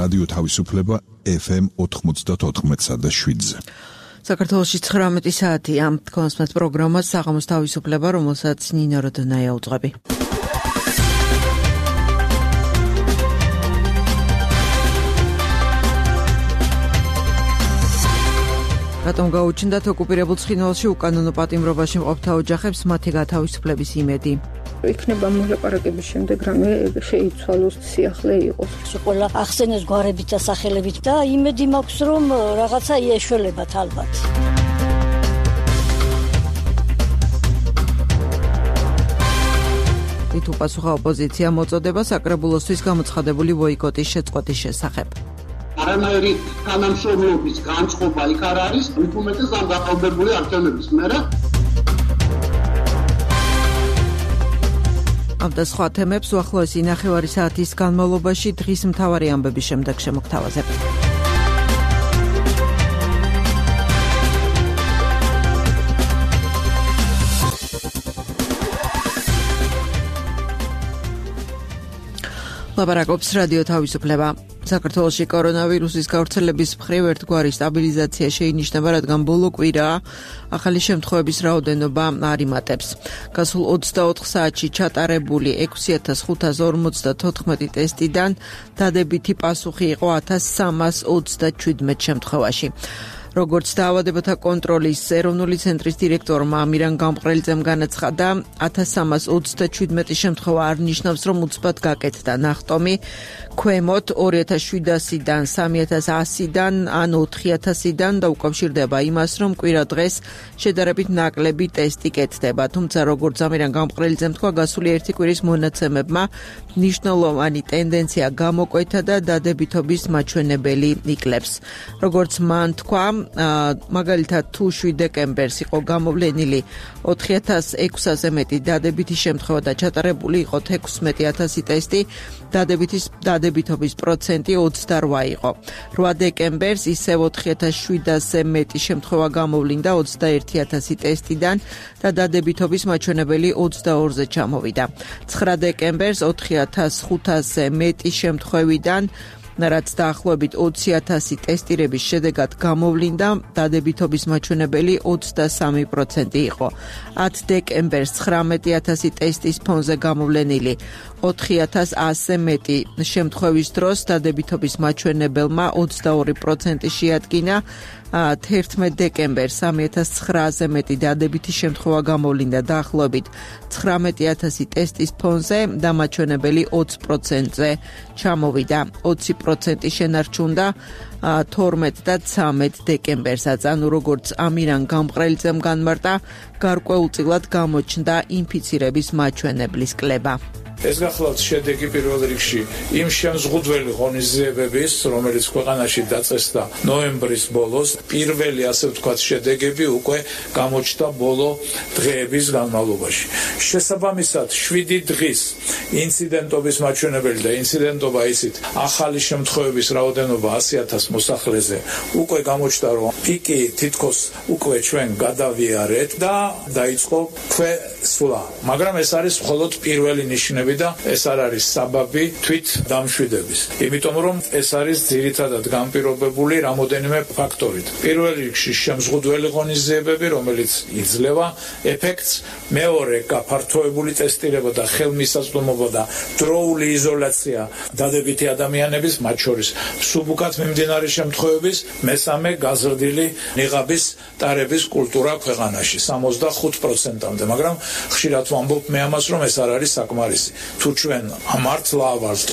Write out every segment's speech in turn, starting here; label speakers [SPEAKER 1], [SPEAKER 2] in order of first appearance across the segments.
[SPEAKER 1] რადიო თავისუფლება FM 94.7-ზე.
[SPEAKER 2] საქართველოში 19 საათია. კონსმეთ პროგრამას საღამოს თავისუფლება, რომელსაც ნინო როდონაია უძღვები. რატომ გაუჩნდათ ოკუპირებულ ცხინვალში უკანონო პატიმრობაში მყოფთა ოჯახებს მათი გათავისუფლების იმედი?
[SPEAKER 3] იქნება მოლაპარაკების შემდეგ რამე შეიცვალოს, სიახლე იყოს.
[SPEAKER 4] ყველა ახსენეს გვარებით და სახელებით და იმედი მაქვს, რომ რაღაცა იეშველებათ ალბათ.
[SPEAKER 2] თვით უპასუხა ოპოზიცია მოწოდება საკრებულოსთვის გამოცხადებული ბოიკოტის შეწყვეტის შესახებ.
[SPEAKER 5] არანაირი თანამშრომლობის განწყობა იქ არ არის, მით უმეტეს ამ დაყალბებული არჩევნების მერე.
[SPEAKER 2] ამ და სხვა თემებს უახლოესი ნახევარი საათის განმავლობაში დღის მთავარი ამბების შემდეგ შემოგთავაზებთ. ლაპარაკობს რადიო თავისუფლება. საქართველოში კორონავირუსის გავრცელების მხრივ ერთგვარი სტაბილიზაცია შეინიშნება, რადგან ბოლო კვირაა ახალი შემთხვევების რაოდენობა არ იმატებს. გასულ 24 საათში ჩატარებული 6554 ტესტიდან დადებითი პასუხი იყო 1337 შემთხვევაში. როგორც დაავადებათა კონტროლის ეროვნული ცენტრის დირექტორმა ამირან გამყრელიძემ განაცხადა, 1337 შემთხვევა არ ნიშნავს, რომ უცბად გაკეთდა ნახტომი. ქვემოთ 2700-დან 3100-დან ან 4000-დან და უკავშირდება იმას, რომ კვირა დღეს შედარებით ნაკლები ტესტი კეთდება. თუმცა, როგორც ამირან გამყრელიძემ თქვა, გასული ერთი კვირის მონაცემებმა მნიშვნელოვანი ტენდენცია გამოკვეთა და დადებითობის მაჩვენებელი იკლებს. როგორც მან თქვა, მაგალითად თუ 7 დეკემბერს იყო გამოვლენილი 4600-ზე მეტი დადებითი შემთხვევა და ჩატარებული იყო 16000 ტესტი, დადებითობის პროცენტი 28 იყო. 8 დეკემბერს ისევ 4700-ზე მეტი შემთხვევა გამოვლინდა 21000 ტესტიდან და დადებითობის მაჩვენებელი 22-ზე ჩამოვიდა. 9 დეკემბერს 4500-ზე მეტი შემთხვევიდან რაც დაახლოებით 20000 ტესტირების შედეგად გამოვლინდა, დადებითობის მაჩვენებელი 23% იყო. 10 დეკემბერს 19000 ტესტის ფონზე გამოვლენილი 4100-ზე მეტი შემთხვევის დროს დადებითობის მაჩვენებელმა 22% შეადგინა. 11 დეკემბერს 3900-ზე მეტი დადებითი შემთხვევა გამოვლინდა დაახლოებით 19000 ტესტის ფონზე და მაჩვენებელი 20%-ზე ჩამოვიდა. 20% შენარჩუნდა 12 და 13 დეკემბერსაც, ანუ როგორც ამირან გამყრელიძემ განმარტა, გარკვეულწილად გამოჩნდა ინფიცირების მაჩვენებლის კლება.
[SPEAKER 6] ეს გახლავთ შედეგი პირველ რიგში იმ შემზღუდველი ღონისძიებების, რომელიც ქვეყანაში დაწესდა ნოემბრის ბოლოს, პირველი ასე ვთქვათ შედეგები უკვე გამოჩნდა ბოლო დღეების განმავლობაში. შესაბამისად 7 დღის ინციდენტობის მაჩვენებელი და ინციდენტობა ისიც ახალი შემთხვევების რაოდენობა 100000 მოსახლეზე უკვე გამოჩნდა, რომ პიკი თითქოს უკვე ჩვენ გადავიარეთ და დაიწყო ქვესვლა. მაგრამ ეს არის მხოლოდ პირველი ნიშნები და ეს არ არის საბაბი თვით დამშვიდების. იმიტომ რომ ეს არის ძირითადად განპირობებული რამოდენიმე ფაქტორით. პირველ რიგში შემზღუდველი ღონისძიებები, რომელიც იძლევა ეფექტს, მეორე გაფართოებული ტესტირება და ხელმისაწვდომობა და დროული იზოლაცია დადებითი ადამიანების, მათ შორის სუბუქად მიმდინარე შემთხვევების, მესამე გაზრდილი ნიღაბის ტარების კულტურა ქვეყანაში 65%-მდე, მაგრამ ხშირად ვამბობ მე ამას, რომ ეს არ არის საკმარისი. თუ ჩვენ მართლა ავალთ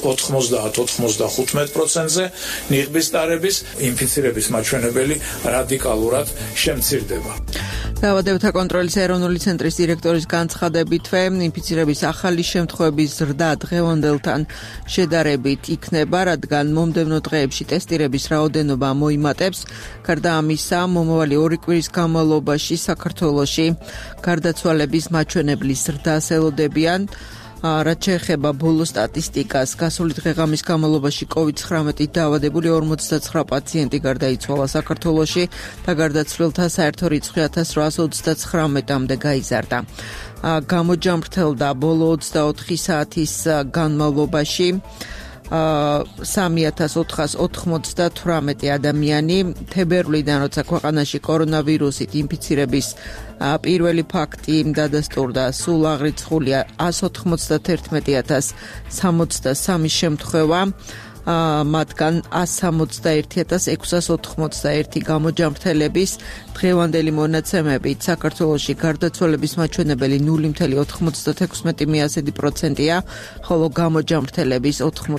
[SPEAKER 6] 90-95%-ზე, ნიღბის ტარების ინფიცირების მაჩვენებელი რადიკალურად შემცირდება.
[SPEAKER 2] დაავადებათა კონტროლის ეროვნული ცენტრის დირექტორის განცხადებითვე, ინფიცირების ახალი შემთხვევების ზრდა დღევანდელთან შედარებით იქნება, რადგან მომდევნო დღეებში ტესტირების რაოდენობა მოიმატებს. გარდა ამისა, მომავალი 2 კვირის განმავლობაში საქართველოში გარდაცვალების მაჩვენებლის ზრდას ელოდებიან. რაც შეეხება ბოლო სტატისტიკას, გასული დღე-ღამის განმავლობაში COVID-19 დაავადებული 59 პაციენტი გარდაიცვალა საქართველოში და გარდაცვლილთა საერთო რიცხვი 1839-მდე გაიზარდა. გამოჯამრთელდა ბოლო 24 საათის განმავლობაში 3498 ადამიანი თებერვლიდან, როცა ქვეყანაში კორონავირუსით ინფიცირების პირველი ფაქტი დადასტურდა, სულ აღრიცხულია 191,063 შემთხვევა. მათგან 161,681 გამოჯამრთელების დღევანდელი მონაცემებით საქართველოში გარდაცვალების მაჩვენებელი 0.96%-ია, ხოლო გამოჯამრთელების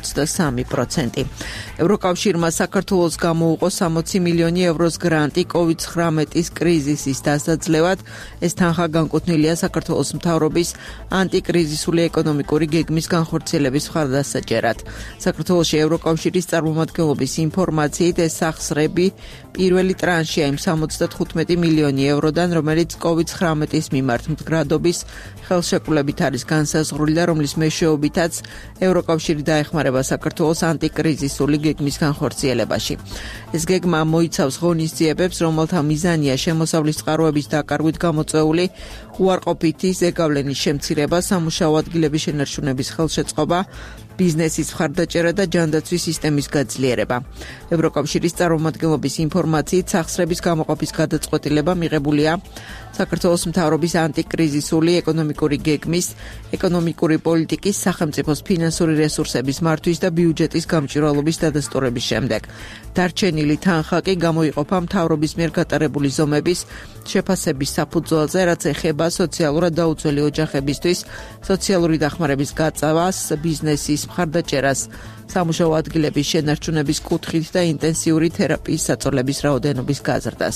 [SPEAKER 2] 83%. ევროკავშირმა საქართველოს გამოუყო 60 მილიონი ევროს გრანტი COVID-19 კრიზისის დასაძლევად. ეს თანხა განკუთვნილია საქართველოს მთავრობის ანტიკრიზისული ეკონომიკური გეგმის განხორციელების მხარდასაჭერად. საქართველოში ევროკავშირის წარმომადგენლობის ინფორმაციით ეს სახსრები პირველი ტრანშია იმ 75 მილიონი ევროდან, რომელიც COVID-19 მიმართ მდგრადობის ხელშეკრულებით არის განსაზღვრული და რომლის მეშვეობითაც ევროკავშირი დაეხმარება საქართველოს ანტიკრიზისული გეგმის განხორციელებაში. ეს გეგმა მოიცავს ღონისძიებებს, რომელთა მიზანია შემოსავლის წყაროების დაკარგვით გამოწვეული უარყოფითი ზეგავლენის შემცირება, სამუშაო ადგილების შენარჩუნების ხელშეწყობა, ბიზნესის მხარდაჭერა და ჯანდაცვის სისტემის გაძლიერება. ევროკავშირის წარმომადგენლობის ინფორმაციით სახსრების გამოყოფის გადაწყვეტილება მიღებულია საქართველოს მთავრობის ანტიკრიზისული ეკონომიკური გეგმის, ეკონომიკური პოლიტიკის, სახელმწიფოს ფინანსური რესურსების მართვის და ბიუჯეტის გამჭვირვალობის დადასტურების შემდეგ. დარჩენილი თანხა კი გამოიყოფა მთავრობის მიერ გატარებული ზომების შეფასების საფუძველზე, რაც ეხება სოციალურად დაუცველი ოჯახებისთვის სოციალური დახმარების გაწევას, ბიზნესის მხარდაჭერას, სამუშაო ადგილების შენარჩუნების კუთხით და ინტენსიური თერაპიის საწოლების რაოდენობის გაზრდას.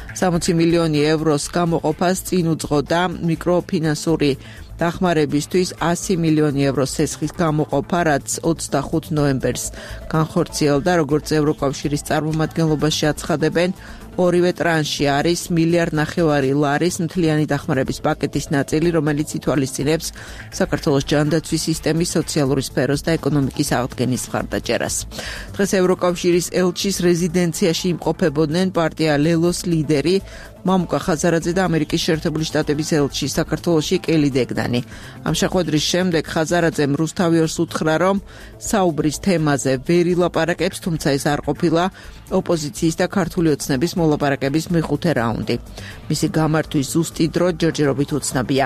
[SPEAKER 2] 60 მილიონი ევროს გამოყოფას წინ უძღოდა მიკროფინანსური დახმარებისთვის 100 მილიონი ევროს სესხის გამოყოფა, რაც 25 ნოემბერს განხორციელდა, როგორც ევროკავშირის წარმომადგენლობაში აცხადებენ. ორივე ტრანში არის 1,5 მილიარდი ლარის მთლიანი დახმარების პაკეტის ნაწილი, რომელიც ითვალისწინებს საქართველოს ჯანდაცვის სისტემის, სოციალური სფეროს და ეკონომიკის აღდგენის მხარდაჭერას. დღეს ევროკავშირის ელჩის რეზიდენციაში იმყოფებოდნენ პარტია ლელოს ლიდერი მამუკა ხაზარაძე და ამერიკის შეერთებული შტატების ელჩი საქართველოში კელი დეგდანი. ამ შეხვედრის შემდეგ ხაზარაძემ რუსთავიორს უთხრა, რომ საუბრის თემაზე ვერ ილაპარაკებს, თუმცა ეს არ ყოფილა ოპოზიციის და ქართული ოცნების მოლაპარაკების მეხუთე რაუნდი. მისი გამართვის ზუსტი დრო ჯერჯერობით უცნობია.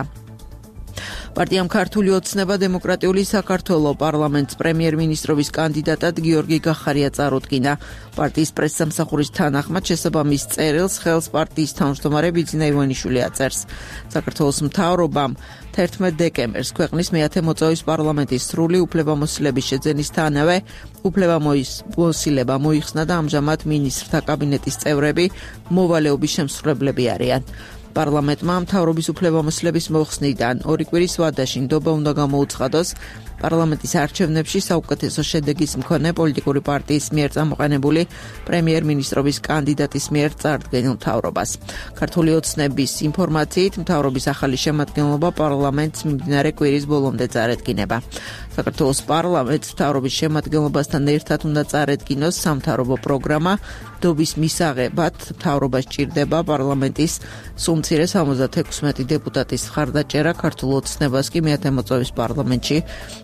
[SPEAKER 2] პარტიამ ქართული ოცნება დემოკრატიული საქართველო პარლამენტს პრემიერ-მინისტრობის კანდიდატად გიორგი გახარია წარუდგინა. პარტიის პრესსამსახურის თანახმად შესაბამის წერილს ხელს პარტიის თავმჯდომარე ბიძინა ივანიშვილი აწერს. საქართველოს მთავრობამ 11 დეკემბერს ქვეყნის მეათე მოწვევის პარლამენტის სრული უფლებამოსილების შეძენისთანავე უფლებამოსილება მოიხსნა და ამჟამად მინისტრთა კაბინეტის წევრები მოვალეობის შემსრულებლები არიან. პარლამენტმა მთავრობის უფლებამოსილების მოხსნიდან 2 კვირის ვადაში ნდობა უნდა გამოუცხადოს პარლამენტის არჩევნებში საუკეთესო შედეგის მქონე პოლიტიკური პარტიის მიერ წამოყენებული პრემიერ-მინისტრობის კანდიდატის მიერ წარდგენილ მთავრობას. ქართული ოცნების ინფორმაციით მთავრობის ახალი შემადგენლობა პარლამენტს მიმდინარე კვირის ბოლომდე წარედგინება. საქართველოს პარლამენტს მთავრობის შემადგენლობასთან ერთად უნდა წარედგინოს სამთავრობო პროგრამა. დობის მისაღებად მთავრობას ჭირდება პარლამენტის სულ მცირე 76 დეპუტატის მხარდაჭერა, ქართულ ოცნებას კი მეათე მოწვევის პარლამენტში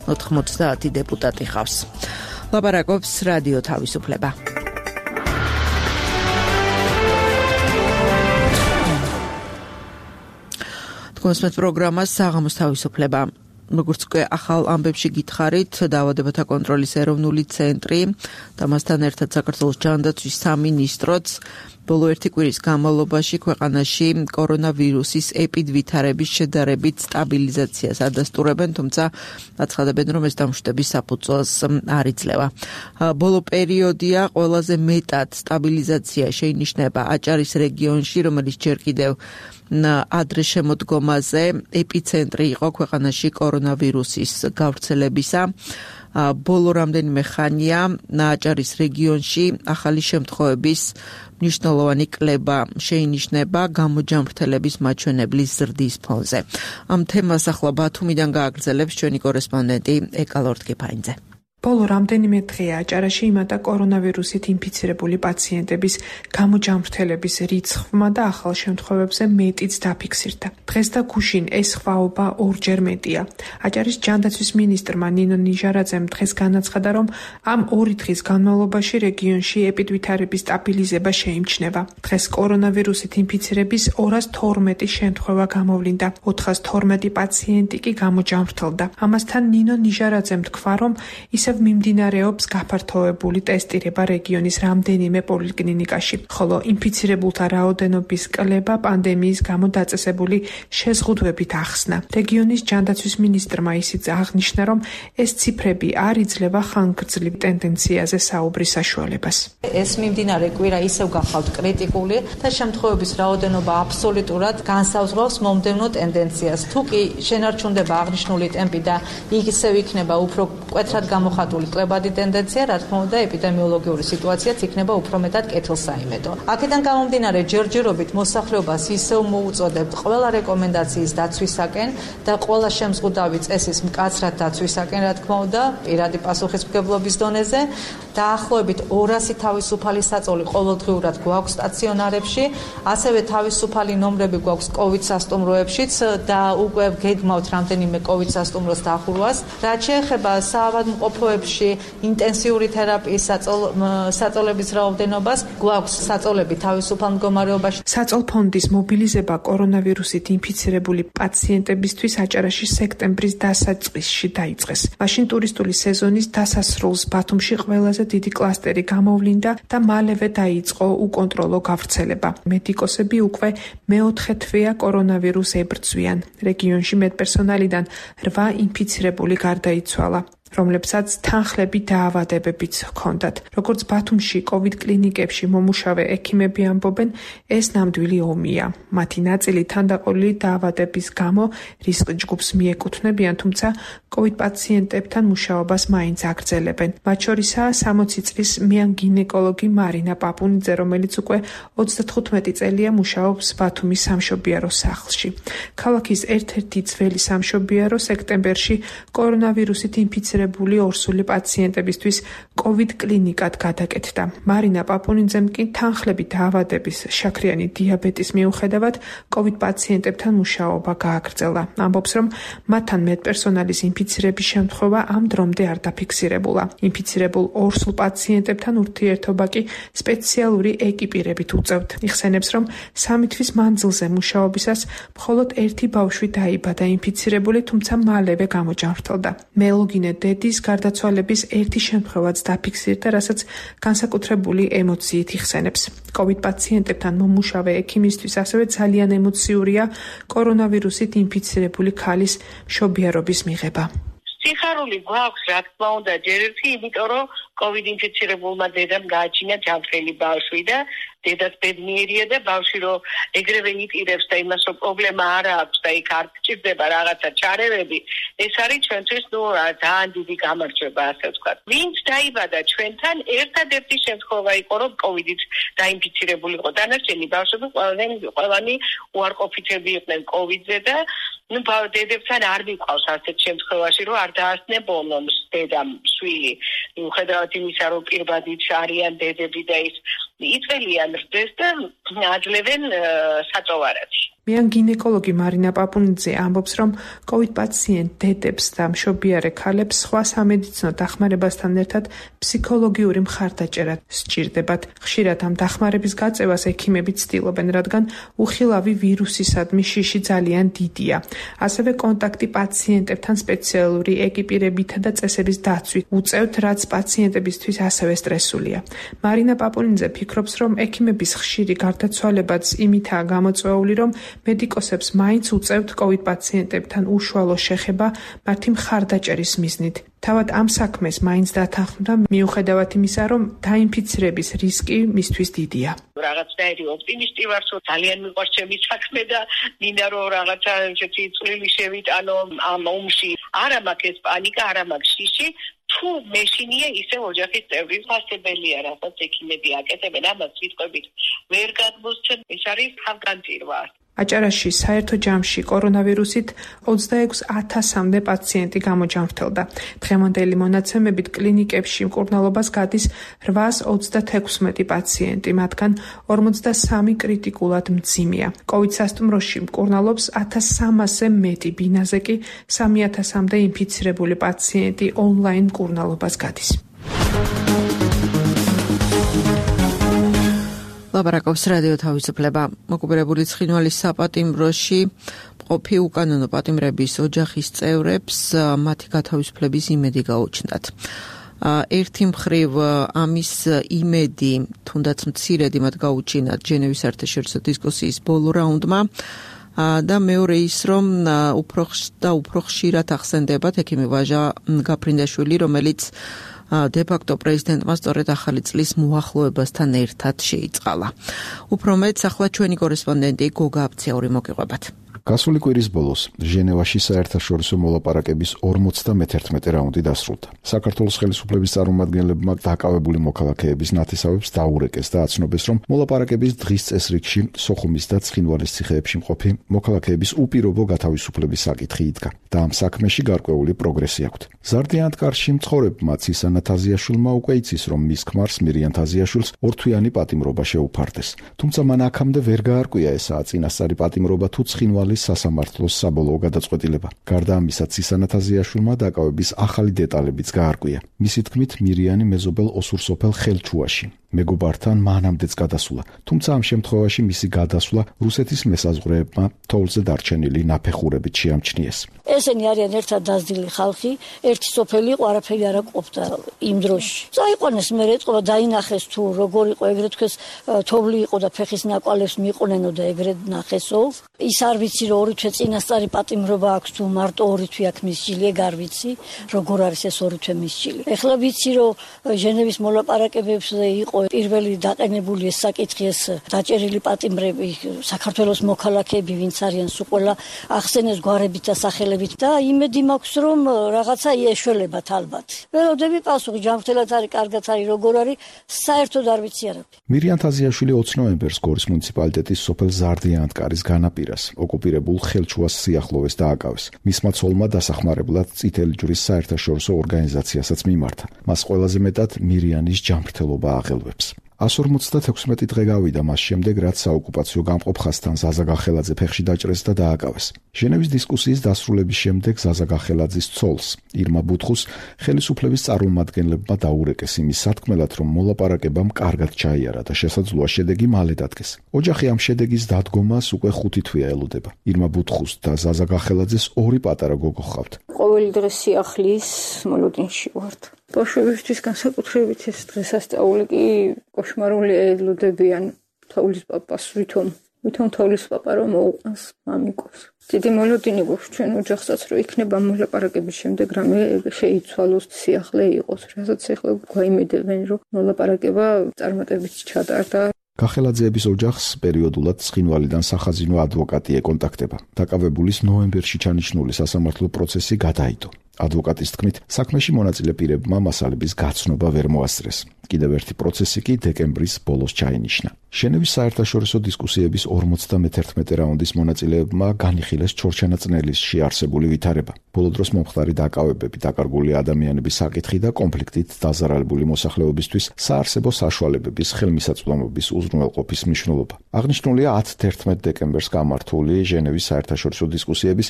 [SPEAKER 2] 90 დეპუტატი ხავს. ლაპარაკობს რადიო თავისუფლება. თქვენს პროგრამას საღამოს თავისუფლება. როგორც უკვე ახალ ამბებში გითხარით, დაავადებათა კონტროლის ეროვნული ცენტრი და მასთან ერთად საქართველოს ჯანდაცვის სამინისტროც ბოლო 1 კვირის განმავლობაში ქვეყანაში კორონავირუსის ეპიდვითარების შედარებით სტაბილიზაციას ადასტურებენ, თუმცა აცხადებენ, რომ ეს დამშვიდების საფუძველს არ იძლევა. ბოლო პერიოდია ყველაზე მეტად სტაბილიზაცია შეინიშნება აჭარის რეგიონში, რომელიც ჯერ კიდევ ადრე შემოდგომაზე ეპიცენტრი იყო ქვეყანაში კორონავირუსის გავრცელებისა. ბოლო რამდენიმე ხანია აჭარის რეგიონში ახალი შემთხვევების მნიშვნელოვანი კლება შეინიშნება გამოჯამრთელების მაჩვენებლის ზრდის ფონზე. ამ თემას ახლა ბათუმიდან გააგრძელებს ჩვენი კორესპონდენტი ეკალორდ კიფაინძე.
[SPEAKER 7] ბოლო რამდენიმე დღეა აჭარაში იმატა კორონავირუსით ინფიცირებული პაციენტების გამოჯამრთელების რიცხვმა და ახალ შემთხვევებზე მეტიც დაფიქსირდა. დღეს და გუშინ ეს ხვაობა ორჯერ მეტია. აჭარის ჯანდაცვის მინისტრმა ნინო ნიჟარაძემ დღეს განაცხადა, რომ ამ 2 დღის განმავლობაში რეგიონში ეპიდვითარების სტაბილიზება შეიმჩნევა. დღეს კორონავირუსით ინფიცირების 212 შემთხვევა გამოვლინდა, 412 პაციენტი კი გამოჯამრთელდა. ამასთან ნინო ნიჟარაძემ თქვა, რომ ისევ მიმდინარეობს გაფართოებული ტესტირება რეგიონის რამდენიმე პოლიკლინიკაში, ხოლო ინფიცირებულთა რაოდენობის კლება პანდემიის გამო დაწესებული შეზღუდვებით ახსნა. რეგიონის ჯანდაცვის მინისტრმა ისიც აღნიშნა, რომ ეს ციფრები არ იძლევა ხანგრძლივ ტენდენციაზე საუბრის საშუალებას.
[SPEAKER 8] ეს მიმდინარე კვირა ისევ გახავთ კრიტიკული და შემთხვევების რაოდენობა აბსოლუტურად განსაზღვრავს მომდევნო ტენდენციას. თუ კი შენარჩუნდება აღნიშნული ტემპი და ისევ იქნება უფრო მკვეთრად გამოხატული კლებადი ტენდენცია, რა თქმა უნდა, ეპიდემიოლოგიური სიტუაციაც იქნება უფრო მეტად კეთილსაიმედო. აქედან გამომდინარე, ჯერჯერობით მოსახლეობას ისევ მოუწოდებთ ყველა რეკომენდაციის დაცვისაკენ და ყველა შემზღუდავი წესის მკაცრად დაცვისაკენ, რა თქმა უნდა, პირადი პასუხისმგებლობის დონეზე. დაახლოებით 200 თავისუფალი საწოლი ყოველდღიურად გვაქვს სტაციონარებში, ასევე თავისუფალი ნომრები გვაქვს COVID სასტუმროებშიც და უკვე გეგმავთ რამდენიმე COVID სასტუმროს დახურვას. რაც შეეხება საავადმყოფოებში ინტენსიური თერაპიის საწოლების რაოდენობას, გვაქვს საწოლები თავისუფალ მდგომარეობაში.
[SPEAKER 7] საწოლფონდის მობილიზება კორონავირუსით ინფიცირებული პაციენტებისთვის აჭარაში სექტემბრის დასაწყისში დაიწყეს. მაშინ ტურისტული სეზონის დასასრულს ბათუმში ყველაზე დიდი კლასტერი გამოვლინდა და მალევე დაიწყო უკონტროლო გავრცელება. მედიკოსები უკვე მეოთხე თვეა კორონავირუსს ებრძვიან. რეგიონში მედპერსონალიდან 8 ინფიცირებული გარდაიცვალა, რომლებსაც თანხლები დაავადებებიც ჰქონდათ. როგორც ბათუმში COVID კლინიკებში მომუშავე ექიმები ამბობენ, ეს ნამდვილი ომია. მათი ნაწილი თანდაყოლილი დაავადების გამო რისკ ჯგუფს მიეკუთვნებიან, თუმცა COVID პაციენტებთან მუშაობას მაინც აგრძელებენ. მათ შორისაა 60 წლის მიან გინეკოლოგი მარინა პაპუნიძე, რომელიც უკვე 35 წელია მუშაობს ბათუმის სამშობიარო სახლში. ქალაქის ერთ-ერთი ძველი სამშობიარო სექტემბერში კორონავირუსით ინფიცირებული ორსული პაციენტებისთვის COVID კლინიკად გადაკეთდა. მარინა პაპუნიძემ კი თანხლები დაავადების შაქრიანი დიაბეტის მიუხედავად COVID პაციენტებთან მუშაობა გააგრძელა. ამბობს, რომ მათთან მედპერსონალის ინფიცირების შემთხვევა ამ დრომდე არ დაფიქსირებულა. ინფიცირებულ ორსულ პაციენტებთან ურთიერთობა კი სპეციალური ეკიპირებით უწევთ. იხსენებს, რომ 3 თვის მანძილზე მუშაობისას მხოლოდ 1 ბავშვი დაიბადა ინფიცირებული, თუმცა მალევე გამოჯამრთელდა. მელოგინე დედის გარდაცვალების 1 შემთხვევაც დაფიქსირდა, რასაც განსაკუთრებული ემოციით იხსენებს. COVID პაციენტებთან მომუშავე ექიმისთვის ასევე ძალიან ემოციურია კორონავირუსით ინფიცირებული ქალის მშობიარობის მიღება.
[SPEAKER 9] სიხარული გვაქვს, რა თქმა უნდა, ჯერ ერთი, იმიტომ რომ COVID ინფიცირებულმა დედამ გააჩინა ჯანმრთელი ბავშვი და დედაც ბედნიერია და ბავშვი რომ ეგრევე იტირებს და იმას რომ პრობლემა არ აქვს და იქ არ გჭირდება რაღაცა ჩარევები, ეს არის ჩვენთვის ძალიან დიდი გამარჯვება, ასე ვთქვათ. ვინც დაიბადა ჩვენთან, ერთადერთი შემთხვევა იყო, რომ COVID-ით დაინფიცირებული იყო. დანარჩენი ბავშვები ყველანი უარყოფითები იყვნენ COVID-ზე და დედებთან არ მიყვავს ასეთ შემთხვევაში, რომ არ დაასწნებონ დედამ შვილი. მიუხედავად იმისა, რომ პირბადით არიან დედები და ის იწველიან რდეს და აძლევენ საწოვარადში.
[SPEAKER 7] მიან გინეკოლოგი მარინა პაპუნიძე ამბობს, რომ COVID პაციენტ დედებს და მშობიარე ქალებს სხვა სამედიცინო დახმარებასთან ერთად ფსიქოლოგიური მხარდაჭერა სჭირდებათ. ხშირად ამ დახმარების გაწევას ექიმები ცდილობენ, რადგან უხილავი ვირუსისადმი შიში ძალიან დიდია. ასევე კონტაქტი პაციენტებთან სპეციალური ეკიპირებითა და წესების დაცვით უწევთ, რაც პაციენტებისთვის ასევე სტრესულია. მარინა პაპუნიძე ფიქრობს, რომ ექიმების ხშირი გარდაცვალებაც იმითაა გამოწვეული, რომ მედიკოსებს მაინც უწევთ COVID პაციენტებთან უშუალო შეხება მათი მხარდაჭერის მიზნით. თავად ამ საქმეს მაინც დათანხმდა, მიუხედავად იმისა, რომ დაინფიცირების რისკი მისთვის დიდია.
[SPEAKER 9] რაღაცნაირი ოპტიმისტი ვარ, რომ ძალიან მიყვარს ჩემი საქმე და მინდა რომ რაღაცა ესეთი წვლილი შევიტანო ამ ომში. არა მაქვს ეს პანიკა, არა მაქვს შიში. თუ მეშინია ისე ოჯახის წევრი ფასებელია, რასაც ექიმები აკეთებენ, ამას სიტყვებით ვერ გადმოსცემ, ეს არის თავგანწირვა.
[SPEAKER 7] აჭარაში საერთო ჯამში კორონავირუსით 26,000-მდე პაციენტი გამოჯანმრთელდა. დღევანდელი მონაცემებით კლინიკებში მკურნალობას გადის 836 პაციენტი, მათგან 43 კრიტიკულად მძიმეა. COVID სასტუმროში მკურნალობს 1300-ზე მეტი, ბინაზე კი 3000-მდე ინფიცირებული პაციენტი ონლაინ მკურნალობას გადის.
[SPEAKER 2] ლაპარაკობს რადიო თავისუფლება. მოკუპირებული ცხინვალის საპატიმროში მყოფი უკანონო პატიმრების ოჯახის წევრებს მათი გათავისუფლების იმედი გაუჩნდათ. ერთი მხრივ ამის იმედი, თუნდაც მცირედი მათ გაუჩინათ ჟენევის საერთაშორისო დისკუსიის ბოლო რაუნდმა და მეორე ის, რომ უფრო ხშირად ახსენდებათ ექიმი ვაჟა გაფრინდაშვილი, რომელიც დე-ფაქტო პრეზიდენტმა სწორედ ახალი წლის მოახლოებასთან ერთად შეიწყალა. უფრო მეტს ახლა ჩვენი კორესპონდენტი გოგა აბციური მოგიყვებათ.
[SPEAKER 10] გასული კვირის ბოლოს ჟენევაში საერთაშორისო მოლაპარაკების 51 რაუნდი დასრულდა. საქართველოს ხელისუფლების წარმომადგენლებმა დაკავებული მოქალაქეების ნათესავებს დაურეკეს და აცნობეს, რომ მოლაპარაკების დღის წესრიგში სოხუმის და ცხინვალის ციხეებში მყოფი მოქალაქეების უპირობო გათავისუფლების საკითხი იდგა და ამ საქმეში გარკვეული პროგრესი აქვთ. ზარდიანად კარში მცხოვრებმა ცისანა თაზიაშვილმა უკვე იცის, რომ მის ქმარს მირიან თაზიაშვილს ორთვიანი პატიმრობა შეუფარდეს. თუმცა მან აქამდე ვერ გაარკვია ესაა წინასწარი პატიმრობა თუ ცხინვალის სასამართლოს საბოლოო გადაწყვეტილება. გარდა ამისა, ცისანა თაზიაშვილმა დაკავების ახალი დეტალებიც გაარკვია. მისი თქმით, მირიანი მეზობელ ოსურსოფელ ხელჩუაში მეგობართან მანამდეც გადასულა. თუმცა ამ შემთხვევაში მისი გადასვლა რუსეთის მესაზღვრეებმა თოვლზე დარჩენილი ნაფეხურებით შეამჩნიეს.
[SPEAKER 4] ესენი არიან ერთად დაძდილი ხალხი, ერთი სოფელი იყო, არაფერი არ ყოფდა იმ დროში. წაიყვანეს მე ეტყობა, დაინახეს თუ როგორ იყო, ეგრეთ თქვეს თოვლი იყო და ფეხის ნაკვალებს მიყვნენო და ეგრეთ ნახესო. ის არ ვიცი რომ ორი თვე წინასწარი პატიმრობა აქვს თუ მარტო ორი თვე აქვს მისჯილი, ეგ არ ვიცი, როგორ არის ეს ორი თვე მისჯილი. ეხლა ვიცი რომ ჟენევის მოლაპარაკებებზე იყო პირველი დაყენებული ეს საკითხი, ეს დაჭერილი პატიმრები, საქართველოს მოქალაქეები, ვინც არიან სულ ყველა ახსენეს გვარებით და სახელებით და იმედი მაქვს რომ რაღაცა ეშველებათ ალბათ. ველოდები პასუხი ჯანმრთელად არის, კარგად არის, როგორ არის, საერთოდ არ ვიცი არაფერი.
[SPEAKER 10] მირიან თაზიაშვილი 20 ნოემბერს გორის მუნიციპალიტეტის სოფელ ზარდიანთკარის განაპირას ოკუპირებულ ხელჩუას სიახლოვეს დააკავეს. მისმა ცოლმა დასახმარებლად წითელი ჯვრის საერთაშორისო ორგანიზაციასაც მიმართა. მას ყველაზე მეტად მირიანის ჯანმრთელობა აღელვებს. 156 დღე გავიდა მას შემდეგ, რაც საოკუპაციო გამყოფ ხაზთან ზაზა გახელაძე ფეხში დაჭრეს და დააკავეს. ჟენევის დისკუსიის დასრულების შემდეგ ზაზა გახელაძის ცოლს, ირმა ბუთხუს, ხელისუფლების წარმომადგენლებმა დაურეკეს იმის სათქმელად, რომ მოლაპარაკებამ კარგად ჩაიარა და შესაძლოა შედეგი მალე დადგეს. ოჯახი ამ შედეგის დადგომას უკვე 5 თვეა ელოდება. ირმა ბუთხუს და ზაზა გახელაძეს ორი პატარა გოგო ჰყავთ.
[SPEAKER 3] ყოველი დღე სიახლის მოლოდინში ვართ. ბავშვებისთვის განსაკუთრებით ეს დღესასწაული კი კოშმარული ელოდებიან. თოვლის პაპას ვითომ თოვლის პაპა რომ მოუყანს მამიკოს. დიდი მოლოდინი გვაქვს ჩვენ ოჯახსაც, რომ იქნება მოლაპარაკების შემდეგ რამე შეიცვალოს, სიახლე იყოს, რასაც ეხლა გვაიმედებენ, რომ მოლაპარაკება წარმატებით ჩატარდა.
[SPEAKER 10] გახელაძეების ოჯახს პერიოდულად ცხინვალიდან სახაზინო ადვოკატი ეკონტაქტება. დაკავებულის ნოემბერში ჩანიშნული სასამართლო პროცესი გადაიდო. ადვოკატის თქმით, საქმეში მონაწილე პირებმა მასალების გაცნობა ვერ მოასწრეს. კიდევ ერთი პროცესი კი დეკემბრის ბოლოს ჩაინიშნა. ჟენევის საერთაშორისო დისკუსიების 51 რაუნდის მონაწილეებმა განიხილეს ჩორჩანაწნელისში არსებული ვითარება. ბოლო დროს მომხდარი დაკავებები, დაკარგული ადამიანების საკითხი და კონფლიქტით დაზარალებული მოსახლეობისთვის საარსებო საშუალებების ხელმისაწვდომობის უზრუნველყოფის მნიშვნელობა. აღნიშნულია 10-11 დეკემბერს გამართული ჟენევის საერთაშორისო დისკუსიების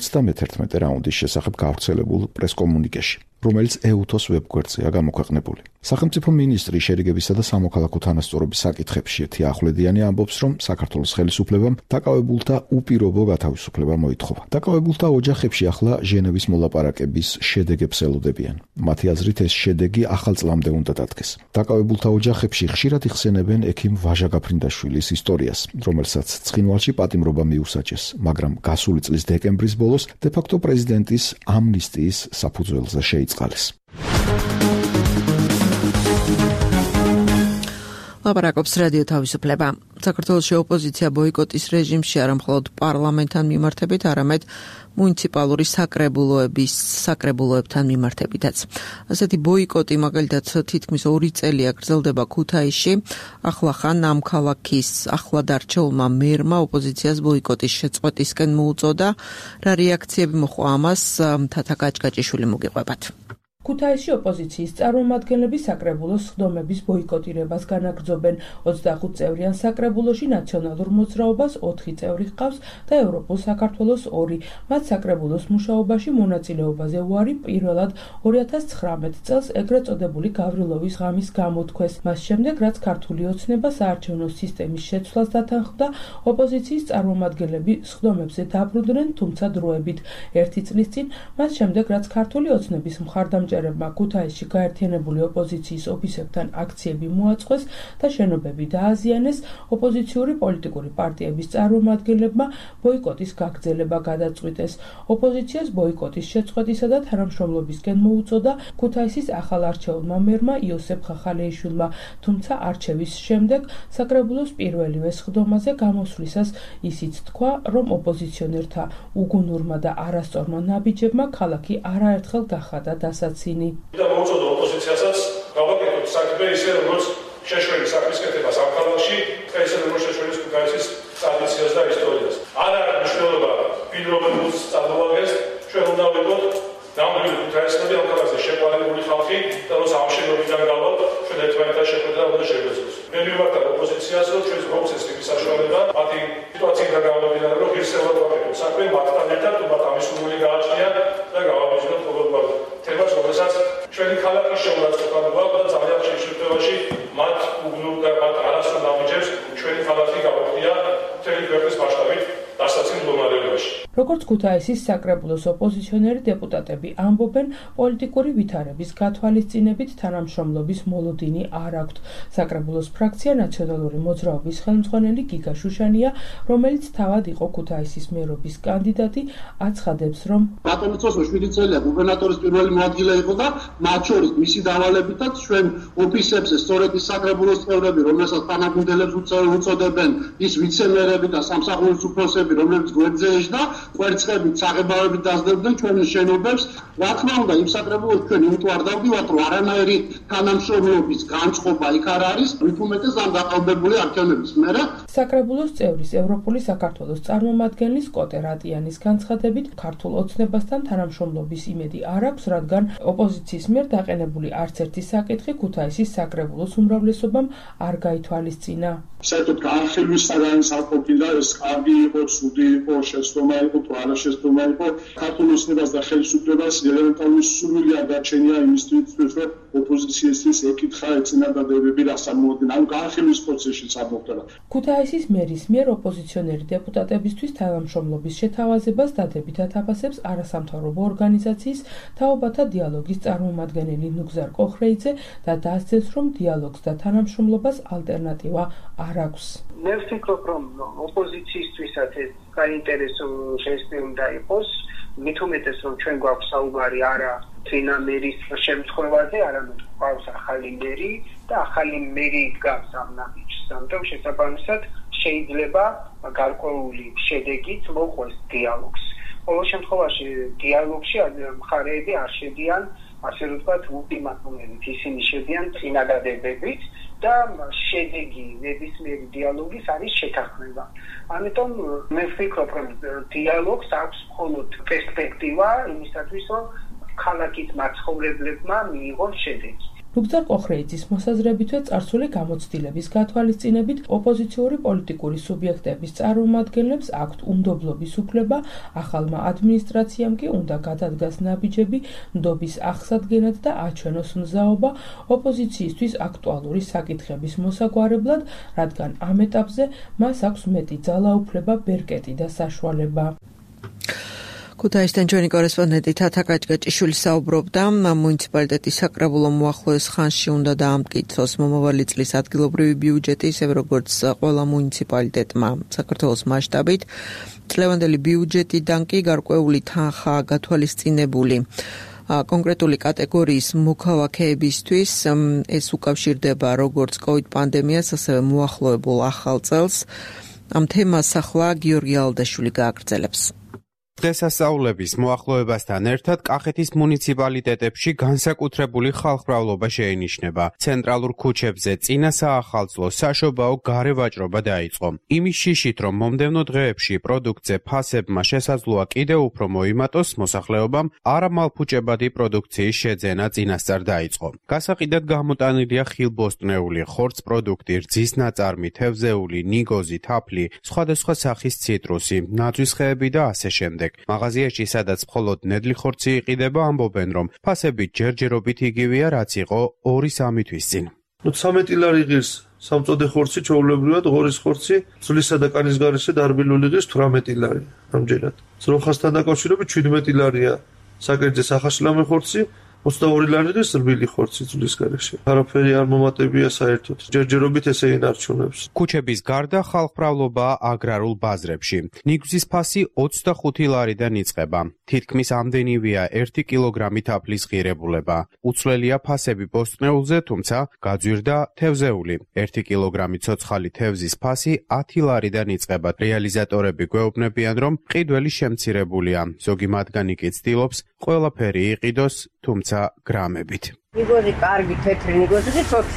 [SPEAKER 10] 51 რაუნდის შესახებ გავრცელებულ პრესკომუნიკეში, რომელიც EUTOS ვებგვერდზეა გამოქვეყნებული. სახელმწიფო მინისტრი შერიგებისა და სამოქალაქო თანასწორობის საკითხებში ერთი ახვლედიანი ამბობს, რომ საქართველოს ხელისუფლებამ დაკავებულთა უპირობო გათავისუფლება მოითხოვა. დაკავებულთა ოჯახებში ახლა ჟენევის მოლაპარაკების შედეგებს ელოდებიან. მათი აზრით ეს შედეგი ახალ წლამდე უნდა დადგეს. დაკავებულთა ოჯახებში ხშირად იხსენებენ ექიმ ვაჟა გაფრინდაშვილის ისტორიას, რომელსაც ცხინვალში პატიმრობა მიუსაჯეს, მაგრამ გასული წლის დეკემბრის ბოლოს დე-ფაქტო პრეზიდენტის ამნისტიის საფუძველზე შეიწყალეს.
[SPEAKER 2] ლაპარაკობს რადიო თავისუფლება. საქართველოში ოპოზიცია ბოიკოტის რეჟიმში არა მხოლოდ პარლამენტთან მიმართებით, არამედ მუნიციპალური საკრებულოებთან მიმართებითაც. ასეთი ბოიკოტი მაგალითად თითქმის 2 წელია გრძელდება ქუთაისში. ახლა ხან ამ ქალაქის ახლად არჩეულმა მერმა ოპოზიციას ბოიკოტის შეწყვეტისკენ მოუწოდა. რა რეაქციები მოჰყვა ამას, თათა კაჭკაჭიშვილი მოგიყვებათ.
[SPEAKER 7] ქუთაისში ოპოზიციის წარმომადგენლები საკრებულოს სხდომების ბოიკოტირებას განაგრძობენ. 25 წევრიან საკრებულოში ნაციონალურ მოძრაობას 4 წევრი ჰყავს და ევროპულ საქართველოს 2. მათ საკრებულოს მუშაობაში მონაწილეობაზე უარი პირველად 2019 წელს ეგრეთ წოდებული გავრილოვის ღამის გამოთქვეს. მას შემდეგ, რაც ქართული ოცნება საარჩევნო სისტემის შეცვლას დათანხმდა, ოპოზიციის წარმომადგენლები სხდომებზე დაბრუნდნენ, თუმცა დროებით. 1 წლის წინ, მას შემდეგ, რაც ქართული ოცნების მხარდამჭერებმა ქუთაისში გაერთიანებული ოპოზიციის ოფისებთან აქციები მოაწყვეს და შენობები დააზიანეს, ოპოზიციური პოლიტიკური პარტიების წარმომადგენლებმა ბოიკოტის გაგრძელება გადაწყვიტეს. ოპოზიციას ბოიკოტის შეწყვეტისა და თანამშრომლობისკენ მოუწოდა ქუთაისის ახალ არჩეულმა მერმა იოსებ ხახალეიშვილმა, თუმცა არჩევის შემდეგ საკრებულოს პირველივე სხდომაზე გამოსვლისას ისიც თქვა, რომ ოპოზიციონერთა უგუნურმა და არასწორმა ნაბიჯებმა ქალაქი არაერთხელ გახადა დასაცინი.
[SPEAKER 11] და მოუწოდა ოპოზიციასაც გავაკეთოთ საქმე ისე, როგორც შეშველის საქმის კეთებას ამ ქალაქში, ისე როგორც შეშველის ქუთაისის ტრადიციას და ისტორიას. არ არის მნიშვნელობა ვინ რომელს წარმოადგენს, ჩვენ უნდა ვიყოთ ნამდვილი ქუთაისელი ამ ქალაქზე შეყვანებული ხალხი და რომ ამ შენობიდან გავვალ, ჩვენ ერთმანეთთან შეხვედრა უნდა შეგვეძლოს. მე მივარდარ ოპოზიციას, რომ ჩვენს მოგვცეს ტიპის საშუალება, მათი სიტუაციიდან გამომდინარე, რომ ღირსეულად ვაკეთოთ საქმე მათთან ერთად, თუმცა ამის სურვილი გააჩნია და გავაბიჯდოთ ყოველგვარ თემას, რომელსაც ჩვენი ქალაქის შემოწმება გვაქვს და ძალიან ხშირ შემთხვევაში მათ უგნურ და მათ არასწორ ნაბიჯებს ჩვენი ქალაქი გავაკეთია მთელი ქვეყნის მასშტაბით დასაცინი მდგომარეობაში.
[SPEAKER 7] როგორც ქუთაისის საკრებულოს ოპოზიციონერი დეპუტატები ამბობენ, პოლიტიკური ვითარების გათვალისწინებით თანამშრომლობის მოლოდინი არ აქვთ. საკრებულოს ფრაქცია ნაციონალური მოძრაობის ხელმძღვანელი გიგა შუშანია, რომელიც თავად იყო ქუთაისის მერობის კანდიდატი, აცხადებს, რომ
[SPEAKER 5] ბატონიცოს 7 წელია გუბერნატორის პირველი მოადგილე იყო და მათ შორის მისი დავალებითაც ჩვენ ოფისებზე სწორედ ის საკრებულოს წევრები, რომელსაც თანაგუნდელებს უწოდებენ, ის ვიცემერები და სამსახურის უფროსები, რომლებიც გვერდზე ეжда, კვერცხებით, საღებავებით დასდებდნენ ჩვენ შენობებს. რა თქმა უნდა, იმ საკრებულოს ჩვენ იმიტომ არ დავდივართ, რომ არანაირი თანამშრომლობის განწყობა იქ არ არის, მით უმეტეს ამ დაყალბებული არჩევნების მერე.
[SPEAKER 7] საკრებულოს წევრის ევროპული საქართველოს წარმომადგენლის კოტე რატიანის განცხადებით, ქართულ ოცნებასთან თანამშრომლობის იმედი არ აქვს, რადგან ოპოზიციის მიერ დაყენებული არც ერთი საკითხი ქუთაისის საკრებულოს უმრავლესობამ არ გაითვალისწინა.
[SPEAKER 11] საერთოდ განხილვის საგანი საყოფილა ეს კარგი იყო, ცუდი იყო, შეცდომა იყო, თუ არა შეცდომა იყო, ქართულ ოცნებას და ხელისუფლებას ელემენტარული სურვილი არ გაჩენია იმისთვის, რომ ოპოზიციისთვის ეკითხა ეწინადადებები რას წარმოადგენს, ამ განხილვის პროცესში წარმოქმნა.
[SPEAKER 7] ქუთაისის მერის მიერ ოპოზიციონერი დეპუტატებისთვის თანამშრომლობის შეთავაზებას დადებითად აფასებს არასამთავრობო ორგანიზაციის თაობათა დიალოგის წარმომადგენელი ნუგზარ კოხრეიძე და დასძენს, რომ დიალოგს და თანამშრომლობას ალტერნატივა არ აქვს.
[SPEAKER 12] მე ვფიქრობ, რომ ოპოზიციისთვისაც ეს საინტერესო ჟესტი უნდა იყოს, მით უმეტეს, რომ ჩვენ გვაქვს საუბარი არა თინა მერის შემთხვევაზე, არამედ გვაქვს ახალი მერი და ახალი მერი დგას ამ ნაბიჯს, ამიტომ შესაბამისად შეიძლება გარკვეული შედეგით მოყვეს დიალოგს. ყოველ შემთხვევაში დიალოგში მხარეები არ შედიან, ასე რომ ვთქვათ, ულტიმატუმებით, ისინი შედიან წინადადებებით და შედეგი ნებისმიერი დიალოგის არის შეთანხმება. ამიტომ მე ვფიქრობ, რომ დიალოგს აქვს მხოლოდ პერსპექტივა იმისათვის, რომ ქალაქის მაცხოვრებლებმა მიიღონ შედეგი.
[SPEAKER 7] ნუგზარ კოხრეიძის მოსაზრებითვე წარსული გამოცდილების გათვალისწინებით ოპოზიციური პოლიტიკური სუბიექტების წარმომადგენლებს აქვთ უნდობლობის უფლება, ახალმა ადმინისტრაციამ კი უნდა გადადგას ნაბიჯები ნდობის აღსადგენად და აჩვენოს მზაობა ოპოზიციისთვის აქტუალური საკითხების მოსაგვარებლად, რადგან ამ ეტაპზე მას აქვს მეტი ძალაუფლება, ბერკეტი და საშუალება.
[SPEAKER 2] ქუთაისთან ჩვენი კორესპონდენტი თათა კაჭკაჭიშვილი საუბრობდა, მუნიციპალიტეტის საკრებულომ უახლოეს ხანში უნდა დაამტკიცოს მომავალი წლის ადგილობრივი ბიუჯეტი, ისე როგორც ყველა მუნიციპალიტეტმა საქართველოს მასშტაბით. წლევანდელი ბიუჯეტიდან კი გარკვეული თანხაა გათვალისწინებული. კონკრეტული კატეგორიის მოქალაქეებისთვის ეს უკავშირდება როგორც COVID პანდემიას, ასევე მოახლოებულ ახალ წელს. ამ თემას ახლა გიორგი ალდაშვილი გააგრძელებს.
[SPEAKER 13] დღესასწაულების მოახლოებასთან ერთად კახეთის მუნიციპალიტეტებში განსაკუთრებული ხალხმრავლობა შეინიშნება. ცენტრალურ ქუჩებზე წინა საახალწლო საშობაო გარევაჭრობა დაიწყო. იმის შიშით, რომ მომდევნო დღეებში პროდუქტზე ფასებმა შესაძლოა კიდევ უფრო მოიმატოს, მოსახლეობამ არამალფუჭებადი პროდუქციის შეძენა წინასწარ დაიწყო. გასაყიდად გამოტანილია ხილბოსტნეული, ხორცპროდუქტი, რძის ნაწარმი, თევზეული, ნიგოზი, თაფლი, სხვადასხვა სახის ციტრუსი, ნაძვის ხეები და ასე შემდეგ. მაღაზიაში, სადაც მხოლოდ ნედლი ხორცი იყიდება, ამბობენ, რომ ფასები ჯერჯერობით იგივეა, რაც იყო 2-3 თვის წინ.
[SPEAKER 14] 13 ლარი ღირს სამწოდე ხორცი, ჩვეულებრივად ღორის ხორცი, ძვლისა და კანის გარეშე დარბილული ღირს 18 ლარი. ამჯერად. ძროხასთან დაკავშირებით 17 ლარია საკერძე სახაშლამი ხორცი, 22 ლარი ღირს რბილი ხორცი ძვლის გარეშე. არაფერი არ მომატებია საერთოდ. ჯერჯერობით ესე ინარჩუნებს.
[SPEAKER 13] ქუჩების გარდა ხალხმრავლობაა აგრარულ ბაზრებში. ნიგზის ფასი 25 ლარიდან იწყება. თითქმის ამდენივეა 1 კილოგრამი თაფლის ღირებულება. უცვლელია ფასები ბოსტნეულზე, თუმცა გაძვირდა თევზეული. 1 კილოგრამი ცოცხალი თევზის ფასი 10 ლარიდან იწყება. რეალიზატორები გვეუბნებიან, რომ ყიდველი შემცირებულია. ზოგი მათგანი კი ცდილობს ყველაფერი იყიდოს, თუმცა გრამებით.
[SPEAKER 15] ნიგოზი კარგი თეთრი ნიგოზი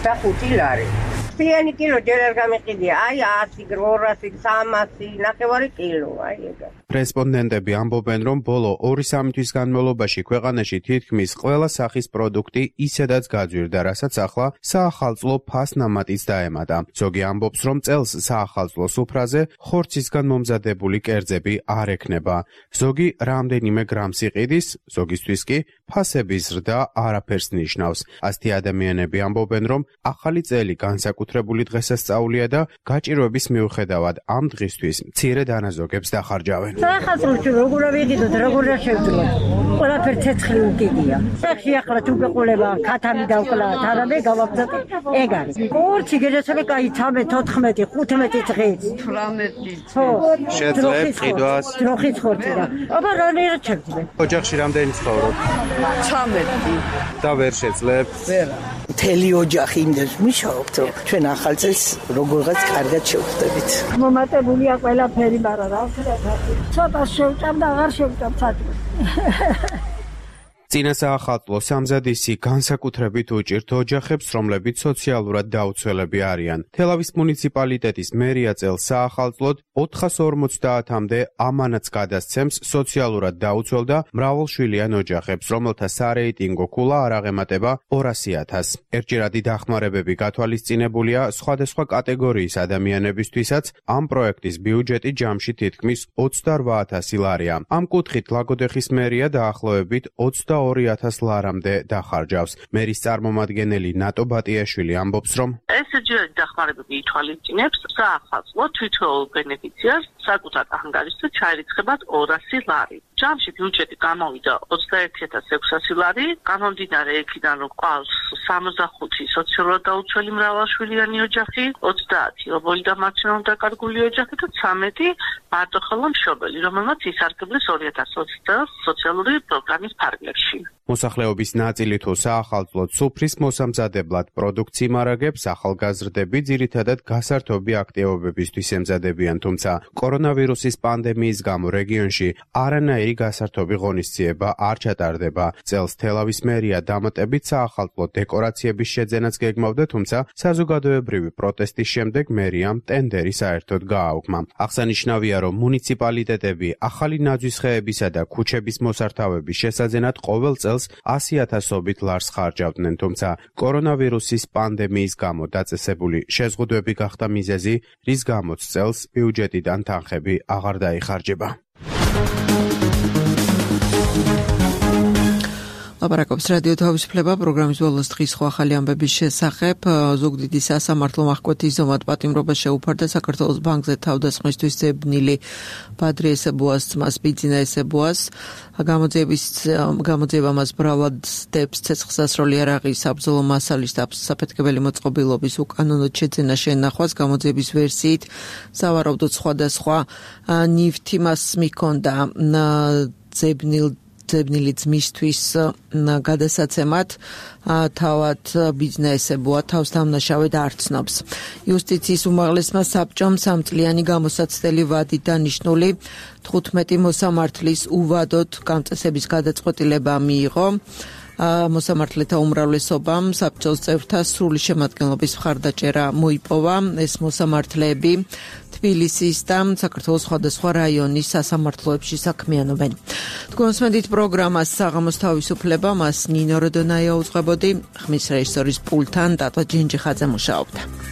[SPEAKER 15] 25 ლარი. ფიანი კილო ჯერ არ გამიყიდია. აი 100, 200, 300, ნახევარი კილო, აი ეგა.
[SPEAKER 13] რესპონდენტები ამბობენ, რომ ბოლო 2-3 თვის განმავლობაში ქვეყანაში თითქმის ყველა სახის პროდუქტი ისედაც გაძვირდა, რასაც ახლა საახალწლო ფასნამატიც დაემატა. ზოგი ამბობს, რომ წელს საახალწლო სუფრაზე ხორცისგან მომზადებული კერძები არ ექნება. ზოგი რამდენიმე გრამს იყიდის, ზოგისთვის კი ფასების ზრდა არაფერს ნიშნავს. ასეთი ადამიანები ამბობენ, რომ ახალი წელი განსაკუთრებული დღესასწაულია და გაჭირვების მიუხედავად ამ დღისთვის მცირე დანაზოგებს დახარჯავენ.
[SPEAKER 4] საახალწლოში როგორ ავიღიდოთ, როგორ შევძლოთ. ყველაფერი ცეცხლი უკიდია. სახში ახლა თუ გეყოლება ქათამი დავკლავთ, არამე გავაბზატე ეგ არის. ხორცი გეძებე კაი 13, 14, 15 დღეს.
[SPEAKER 15] 18.
[SPEAKER 4] ხო.
[SPEAKER 13] შეძლებ ყიდვას.
[SPEAKER 4] ძროხის ხორცი და. აბა რა ჩაგძებ.
[SPEAKER 13] ოჯახში რამდენი ცხოვრობ?
[SPEAKER 15] 13.
[SPEAKER 13] და ვერ შეძლებ?
[SPEAKER 15] ვერა.
[SPEAKER 16] მთელი ოჯახი იმდენს მუშაობთ, რომ ჩვენ ახალ წელს როგორღაც კარგად შევხვდებით.
[SPEAKER 4] მომატებულია ყველაფერი, მაგრამ რა ვქნა. ცოტა შევჭამ და აღარ შევჭამ საჭმელს.
[SPEAKER 13] წინა საახალწლო სამზადისი განსაკუთრებით უჭირთ ოჯახებს, რომლებიც სოციალურად დაუცველები არიან. თელავის მუნიციპალიტეტის მერია წელს საახალწლოდ 450-მდე ამანათს გადასცემს სოციალურად დაუცველ და მრავალშვილიან ოჯახებს, რომელთა სარეიტინგო ქულა არ აღემატება 200.000. ერთჯერადი დახმარებები გათვალისწინებულია სხვადასხვა კატეგორიის ადამიანებისთვისაც. ამ პროექტის ბიუჯეტი ჯამში თითქმის 28,000 ლარია. ამ კუთხით ლაგოდეხის მერია დაახლოებით 22,000 ლარამდე დახარჯავს. მერის წარმომადგენელი ნატო ბატიაშვილი ამბობს, რომ
[SPEAKER 9] ეს ჯერადი დახმარებები ითვალისწინებს საახალწლო თვითოეულ ბენეფიციარს საკუთარ ანგარიშზე ჩაირიცხებად 200 ლარი. ჯამში ბიუჯეტი გამოვიდა 21,600 ლარი, გამომდინარე იქიდან, რომ ყავს 65 სოციალურად დაუცველი მრავალშვილიანი ოჯახი, 30 ობოლი და მარცვლოვნად დაკარგული ოჯახი და 13 მარტოხელა მშობელი, რომელმაც ისარგებლეს 2020 წელს სოციალური პროგრამის ფარგლებში.
[SPEAKER 13] მოსახლეობის ნაწილი თუ საახალწლოდ სუფრის მოსამზადებლად პროდუქტს იმარაგებს, ახალგაზრდები ძირითადად გასართობი აქტივობებისთვის ემზადებიან, თუმცა კორონავირუსის პანდემიის გამო რეგიონში არანაირი გასართობი ღონისძიება არ ჩატარდება. წელს თელავის მერია დამატებით საახალწლო დეკორაციების შეძენაც გეგმავდა, თუმცა საზოგადოებრივი პროტესტის შემდეგ მერიამ ტენდერი საერთოდ გააუქმა. აღსანიშნავია, რომ მუნიციპალიტეტები ახალი ნაძვის ხეებისა და ქუჩების მოსართავების შესაძენად ყოველ წელს 100,000-ობით ლარს ხარჯავდნენ, თუმცა კორონავირუსის პანდემიის გამო დაწესებული შეზღუდვები გახდა მიზეზი, რის გამოც წელს ბიუჯეტიდან თანხები აღარ დაიხარჯება.
[SPEAKER 2] ლაპარაკობს რადიო თავისუფლება პროგრამის ბოლოს დღის ხო ახალი ამბების შესახებ. ზუგდიდი სასამართლო მახკვეთის ზომად პატიმრობა შეუფარდა საქართველოს ბანკზე თავდასხმისთვის ძებნილი ბადრი ესებუას ძმას ბიძინა ესებუას. გამოძიება მას ბრავად დებს ცეცხლსასროლი იარაღის საბრძოლო მასალის საფეთქებელი მოწყობილობის უკანონოდ შეძენა შენახვას. გამოძიების ვერსიით სავარაუდოდ სხვადასხვა ნივთი მას მიქონდა ძებნილ ძებნილი ძმისთვის გადასაცემად თავად ბიზნესებოა თავს დამნაშავედ არ ცნობს. იუსტიციის უმაღლესმა საბჭომ 3 წლიანი გამოსაცდელი ვადით დანიშნული 15 მოსამართლის უვადოდ გამწესების გადაწყვეტილება მიიღო. მოსამართლეთა უმრავლესობამ საბჭოს წევრთა სრული შემადგენლობის მხარდაჭერა მოიპოვა. ეს მოსამართლეები თბილისის და საქართველოს სხვადასხვა რაიონის სასამართლოებში საქმიანობენ. თქვენსმენდით პროგრამას საღამოს თავისუფლება, მას ნინო როდონაია უძღვებოდი, ხმის რეჟისორის პულტთან დატო ჯინჯიხაძე მუშაობდა.